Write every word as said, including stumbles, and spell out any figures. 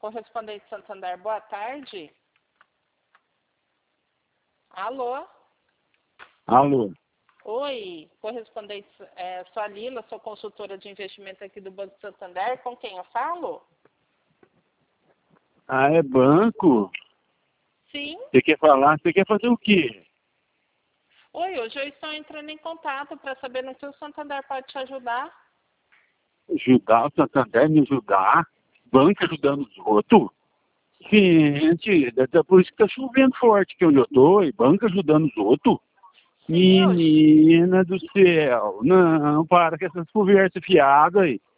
Correspondente Santander, boa tarde. Alô? Alô? Oi, correspondente, é, sou a Lila, sou consultora de investimento aqui do Banco Santander. Com quem eu falo? Ah, é banco? Sim. Você quer falar? Você quer fazer o quê? Oi, hoje eu estou entrando em contato para saber no que o Santander pode te ajudar. Ajudar o Santander, me ajudar? Banco ajudando os outros? Gente, é por isso que tá chovendo forte que onde eu tô, e banco ajudando os outros? Sim, hoje. Menina do céu, não, para com essas conversas fiadas aí.